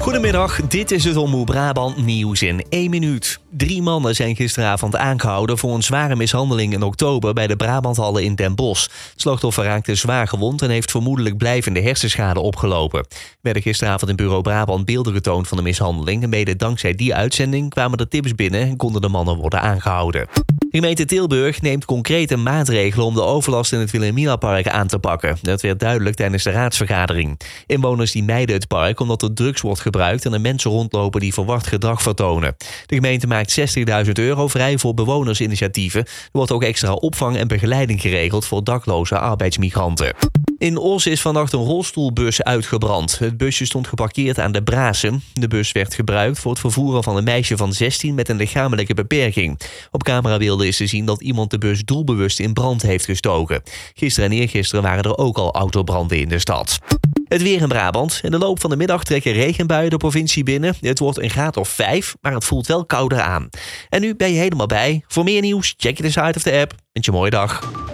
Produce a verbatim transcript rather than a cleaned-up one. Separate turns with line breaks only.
Goedemiddag, dit is het Omroep Brabant nieuws in één minuut. Drie mannen zijn gisteravond aangehouden voor een zware mishandeling in oktober bij de Brabanthallen in Den Bosch. Het slachtoffer raakte zwaar gewond en heeft vermoedelijk blijvende hersenschade opgelopen. Er werden gisteravond in Bureau Brabant beelden getoond van de mishandeling en mede dankzij die uitzending kwamen de tips binnen en konden de mannen worden aangehouden. De gemeente Tilburg neemt concrete maatregelen om de overlast in het Wilhelminapark aan te pakken. Dat werd duidelijk tijdens de raadsvergadering. Inwoners die mijden het park omdat er drugs wordt gebruikt en er mensen rondlopen die verward gedrag vertonen. De gemeente maakt zestigduizend euro vrij voor bewonersinitiatieven. Er wordt ook extra opvang en begeleiding geregeld voor dakloze arbeidsmigranten. In Os is vannacht een rolstoelbus uitgebrand. Het busje stond geparkeerd aan de Braassem. De bus werd gebruikt voor het vervoeren van een meisje van zestien met een lichamelijke beperking. Op camerabeelden is te zien dat iemand de bus doelbewust in brand heeft gestoken. Gisteren en eergisteren waren er ook al autobranden in de stad. Het weer in Brabant. In de loop van de middag trekken regenbuien de provincie binnen. Het wordt een graad of vijf, maar het voelt wel kouder aan. En nu ben je helemaal bij. Voor meer nieuws, check je de site of de app. En je mooie dag.